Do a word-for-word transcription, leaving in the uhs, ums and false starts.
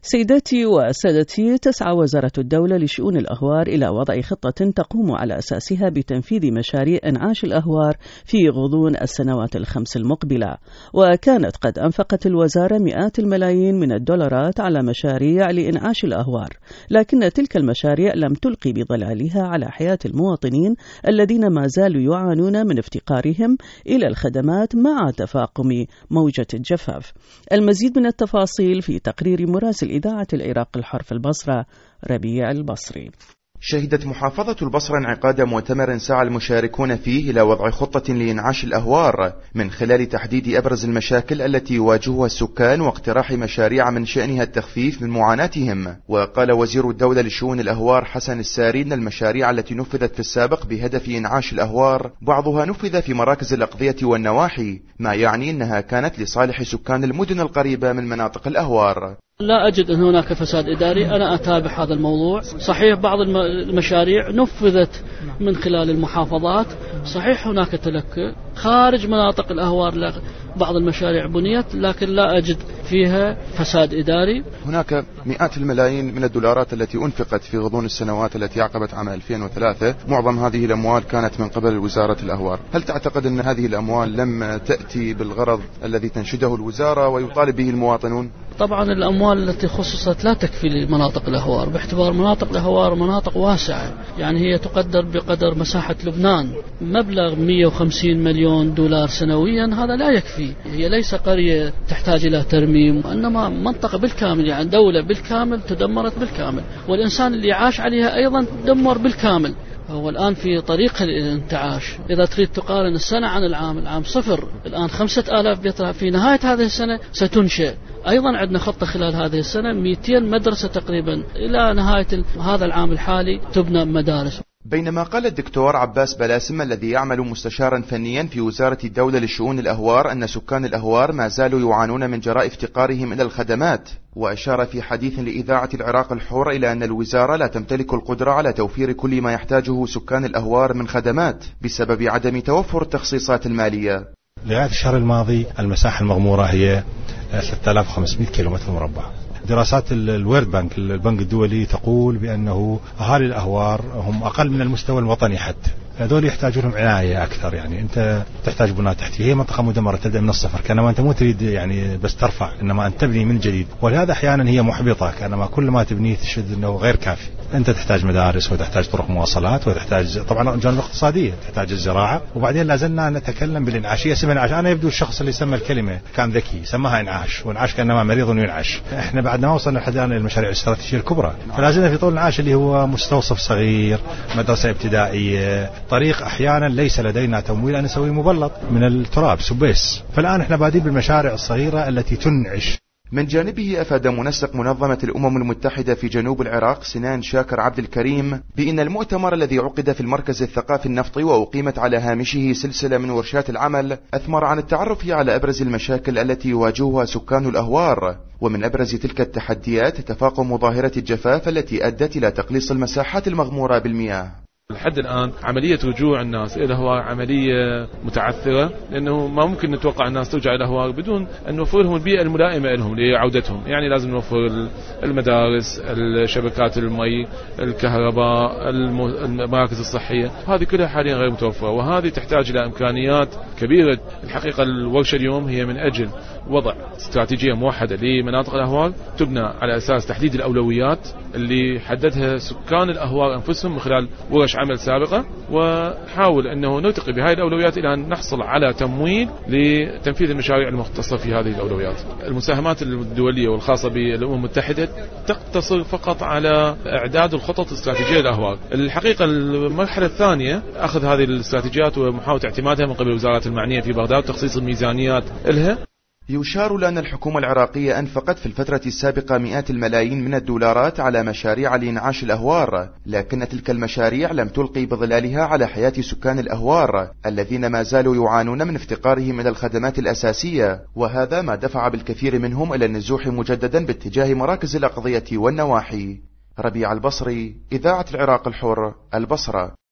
سيداتي وسادتي، تسعى وزارة الدولة لشؤون الأهوار إلى وضع خطة تقوم على أساسها بتنفيذ مشاريع إنعاش الأهوار في غضون السنوات الخمس المقبلة. وكانت قد أنفقت الوزارة مئات الملايين من الدولارات على مشاريع لإنعاش الأهوار، لكن تلك المشاريع لم تلقي بظلالها على حياة المواطنين الذين ما زالوا يعانون من افتقارهم إلى الخدمات مع تفاقم موجة الجفاف. المزيد من التفاصيل في تقرير مراسل إذاعة العراق الحر في البصرة ربيع البصري. شهدت محافظة البصرة انعقاد مؤتمر سعى المشاركون فيه إلى وضع خطة لإنعاش الأهوار من خلال تحديد أبرز المشاكل التي يواجهها السكان واقتراح مشاريع من شأنها التخفيف من معاناتهم. وقال وزير الدولة لشؤون الأهوار حسن الساري إن المشاريع التي نفذت في السابق بهدف إنعاش الأهوار بعضها نفذ في مراكز الأقضية والنواحي، ما يعني أنها كانت لصالح سكان المدن القريبة من مناطق الأهوار. لا أجد أن هناك فساد إداري، أنا أتابع هذا الموضوع. صحيح بعض المشاريع نفذت من خلال المحافظات، صحيح هناك تلكؤ خارج مناطق الأهوار، بعض المشاريع بنيت لكن لا أجد فيها فساد إداري. هناك مئات الملايين من الدولارات التي أنفقت في غضون السنوات التي عقبت عام ألفين وثلاثة، معظم هذه الأموال كانت من قبل وزارة الأهوار. هل تعتقد أن هذه الأموال لم تأتي بالغرض الذي تنشده الوزارة ويطالب به المواطنون؟ طبعا الأموال التي خصصت لا تكفي لمناطق الأهوار، باعتبار مناطق الأهوار مناطق واسعة، يعني هي تقدر بقدر مساحة لبنان. مبلغ مئة وخمسين مليون دولار سنويا هذا لا يكفي. هي ليس قرية تحتاج إلى ترميم، وإنما منطقة بالكامل، يعني دولة بالكامل تدمرت بالكامل، والإنسان اللي عاش عليها أيضا تدمر بالكامل. هو الآن في طريق الانتعاش. إذا تريد تقارن السنة عن العام، العام صفر، الآن خمسة آلاف بيت. في نهاية هذه السنة ستنشئ أيضا عندنا خطة خلال هذه السنة مئتين مدرسة تقريبا إلى نهاية هذا العام الحالي تبنى مدارس. بينما قال الدكتور عباس بلاسم الذي يعمل مستشارا فنيا في وزارة الدولة لشؤون الأهوار أن سكان الأهوار ما زالوا يعانون من جراء افتقارهم إلى الخدمات. وأشار في حديث لإذاعة العراق الحر إلى أن الوزارة لا تمتلك القدرة على توفير كل ما يحتاجه سكان الأهوار من خدمات بسبب عدم توفر التخصيصات المالية. لغاية الشهر الماضي المساحة المغمورة هي ثلاثة آلاف وخمسمئة كيلومتر مربع. دراسات الورد بانك البنك الدولي تقول بأنه أهالي الأهوار هم أقل من المستوى الوطني حتى، هذول يحتاجون لهم عناية أكثر. يعني أنت تحتاج بناء تحتية، هي منطقة مدمرة تبدأ من الصفر، كأنما أنت مو تريد يعني بس ترفع، إنما أن تبني من جديد، ولهذا أحيانا هي محبطة، كأنما كل ما تبنيه تشد أنه غير كافي. أنت تحتاج مدارس وتحتاج طرق مواصلات وتحتاج طبعا جانب اقتصادية، تحتاج الزراعة، وبعدين لازلنا نتكلم بالإنعاشية. اسمها إنعاش، أنا يبدو الشخص اللي سمى الكلمة كان ذكي، سماها إنعاش، وإنعاش كأنما مريض ينعش. إحنا بعد ما وصلنا لحد الآن للمشاريع الاستراتيجية الكبرى، فلازلنا في طول الإنعاش اللي هو مستوصف صغير، مدرسة ابتدائية، طريق أحيانا ليس لدينا تمويل أن نسوي مبلط من التراب سبيس. فالآن إحنا بادين بالمشاريع الصغيرة التي تنعش. من جانبه أفاد منسق منظمة الأمم المتحدة في جنوب العراق سنان شاكر عبد الكريم بأن المؤتمر الذي عقد في المركز الثقافي النفطي وأقيمت على هامشه سلسلة من ورشات العمل أثمر عن التعرف على أبرز المشاكل التي يواجهها سكان الأهوار. ومن أبرز تلك التحديات تفاقم ظاهرة الجفاف التي أدت إلى تقليص المساحات المغمورة بالمياه. لحد الآن عملية رجوع الناس إلى الأهوار عملية متعثرة، لأنه ما ممكن نتوقع الناس ترجع إلى الأهوار بدون أن نوفر لهم البيئة الملائمة لهم لعودتهم. يعني لازم نوفر المدارس، الشبكات المي، الكهرباء، المراكز الصحية، هذه كلها حاليا غير متوفرة، وهذه تحتاج إلى إمكانيات كبيرة. الحقيقة الورشة اليوم هي من أجل وضع استراتيجية موحدة لمناطق الأهوار تبنى على أساس تحديد الأولويات اللي حددها سكان الأهوار أنفسهم من خلال ورش عمل سابقة، ونحاول أنه نرتقي بهذه الأولويات إلى أن نحصل على تمويل لتنفيذ المشاريع المختصة في هذه الأولويات. المساهمات الدولية والخاصة بالأمم المتحدة تقتصر فقط على إعداد الخطط الاستراتيجية للأهوار. الحقيقة المرحلة الثانية أخذ هذه الاستراتيجيات ومحاولة اعتمادها من قبل الوزارات المعنية في بغداد وتخصيص الميزانيات لها. يشار لأن الحكومة العراقية أنفقت في الفترة السابقة مئات الملايين من الدولارات على مشاريع لإنعاش الأهوار، لكن تلك المشاريع لم تلقي بظلالها على حياة سكان الأهوار الذين ما زالوا يعانون من افتقارهم إلى الخدمات الأساسية، وهذا ما دفع بالكثير منهم إلى النزوح مجددا باتجاه مراكز الأقضية والنواحي. ربيع البصري، إذاعة العراق الحر، البصرة.